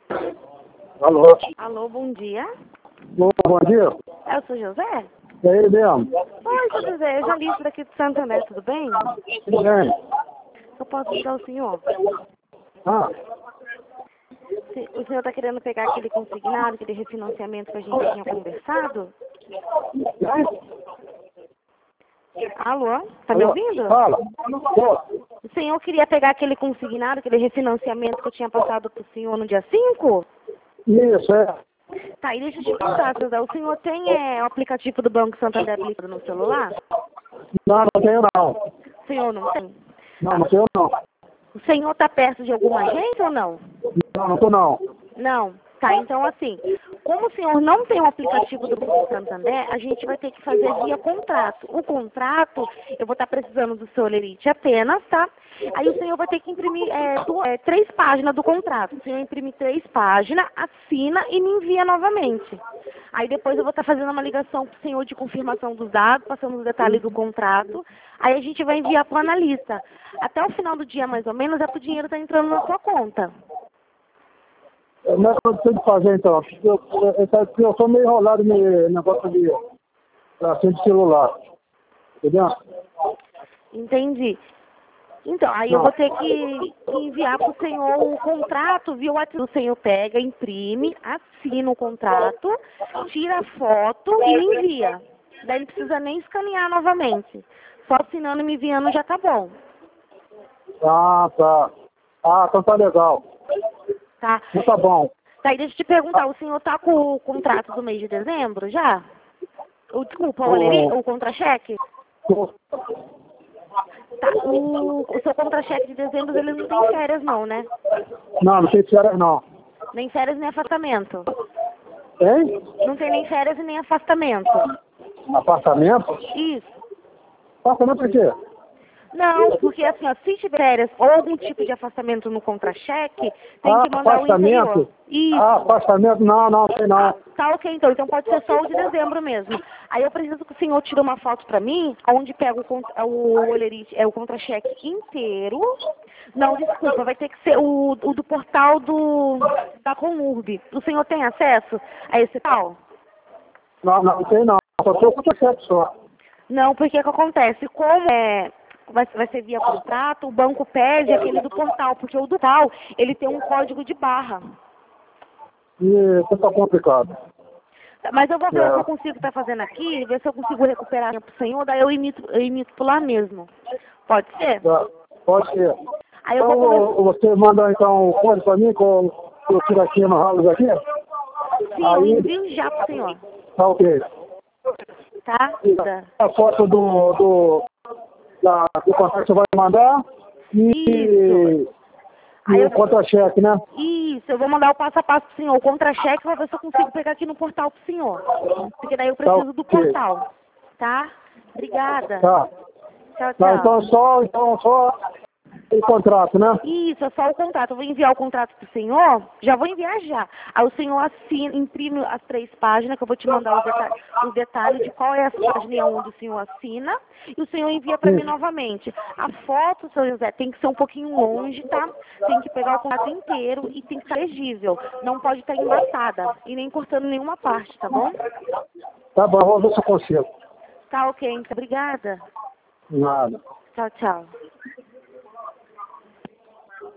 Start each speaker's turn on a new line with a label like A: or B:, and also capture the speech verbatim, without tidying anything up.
A: Alô?
B: Alô, bom dia.
A: Bom, bom dia.
B: É o seu José?
A: É ele mesmo.
B: Oi, seu José, eu já li daqui de Santo André, tudo bem?
A: Tudo bem?
B: Eu posso ajudar o senhor?
A: Ah,
B: Se- O senhor está querendo pegar aquele consignado, aquele refinanciamento que a gente tinha conversado? Alô, tá me
A: alô?
B: ouvindo?
A: Fala. Tô.
B: O senhor queria pegar aquele consignado, aquele refinanciamento que eu tinha passado para o senhor no dia cinco?
A: Isso, é.
B: Tá, e deixa eu te perguntar, seu José, o senhor tem é, o aplicativo do Banco Santander aplicado no celular?
A: Não, não tenho não.
B: O senhor não tem?
A: Não, não tenho não.
B: O senhor está perto de alguma agência ou não?
A: Não, não tô não.
B: Não. Tá, então assim, como o senhor não tem o aplicativo do Banco Santander, a gente vai ter que fazer via contrato. O contrato, eu vou estar precisando do seu lerite apenas, tá? Aí o senhor vai ter que imprimir é, du- é, três páginas do contrato. O senhor imprime três páginas, assina e me envia novamente. Aí depois eu vou estar fazendo uma ligação para o senhor de confirmação dos dados, passando os detalhes do contrato. Aí a gente vai enviar para o analista. Até o final do dia, mais ou menos, é para o dinheiro estar entrando na sua conta.
A: Não é o que eu tenho que fazer então. Eu, eu, eu, eu sou meio enrolado no negócio de, assim, de celular. Entendeu?
B: Entendi. Então, aí eu
A: Não.
B: vou ter que que enviar para o senhor o contrato via WhatsApp. O senhor pega, imprime, assina o contrato, tira a foto e me envia. Daí não precisa nem escanear novamente. Só assinando e me enviando já tá bom.
A: Ah, tá. Ah, então tá legal.
B: Tá?
A: Então tá bom.
B: Tá, e deixa eu te perguntar, o senhor tá com o contrato do mês de dezembro já? O, desculpa, o, aleri-
A: Tô-
B: o contra-cheque?
A: tô-
B: Tá, o, o seu contra-cheque de dezembro, ele não tem férias não, né?
A: Não, não tem férias não.
B: Nem férias nem afastamento.
A: Tem?
B: Não tem nem férias e nem afastamento.
A: Apartamento?
B: Isso.
A: Apartamento por quê?
B: Não, porque assim, ó, se tiver férias ou algum tipo de afastamento no contra-cheque, tem
A: Ah,
B: que mandar o interior.
A: afastamento?
B: Isso.
A: Ah, afastamento, não, não, tem não.
B: Tá ok, então. Então pode ser só o de dezembro mesmo. Aí eu preciso que o senhor tire uma foto pra mim, onde pega o, contra- o olerite, é o contra-cheque inteiro. Não, desculpa, vai ter que ser o, o do portal do da Conurb. O senhor tem acesso a esse tal?
A: Não, não tem não. Só tô com o só.
B: Não, porque o que acontece? Como é, vai, vai ser via contrato, o banco pede aquele do portal, porque o do portal, ele tem um código de barra.
A: E isso tá complicado.
B: Mas eu vou ver o que
A: É.
B: eu consigo estar fazendo aqui, ver se eu consigo recuperar para o senhor, daí eu imito, eu imito por lá mesmo. Pode ser?
A: Tá. Pode ser. Então
B: Aí eu vou começar.
A: você manda então o código pra mim, com eu tiro aqui no ralo aqui?
B: Sim, eu
A: Aí,
B: envio já para o senhor.
A: tá ok.
B: Tá?
A: A foto do, do, da, do contrato que você vai mandar e,
B: Isso. Aí
A: e
B: eu
A: o
B: vou.
A: contra-cheque, né?
B: Isso, eu vou mandar o passo a passo pro senhor. O contra-cheque, vou ver se eu consigo pegar aqui no portal pro senhor. Porque daí eu
A: Tá
B: preciso do
A: ok.
B: portal. Tá? Obrigada.
A: Tá.
B: Tchau,
A: Tá,
B: tchau.
A: então só, então só o contrato, né?
B: Isso, é só o contrato. Eu vou enviar o contrato pro senhor, já vou enviar já. Aí o senhor assina, imprime as três páginas, que eu vou te mandar os, deta os detalhes de qual é a página e onde o senhor assina, e o senhor envia para mim
A: Sim.
B: novamente. A foto, seu José, tem que ser um pouquinho longe, tá? Tem que pegar o contrato inteiro e tem que estar legível. Não pode estar embaçada e nem cortando nenhuma parte, tá bom?
A: Tá bom, vamos ver se eu consigo.
B: Tá ok, então. Obrigada.
A: Nada.
B: Tchau, tchau.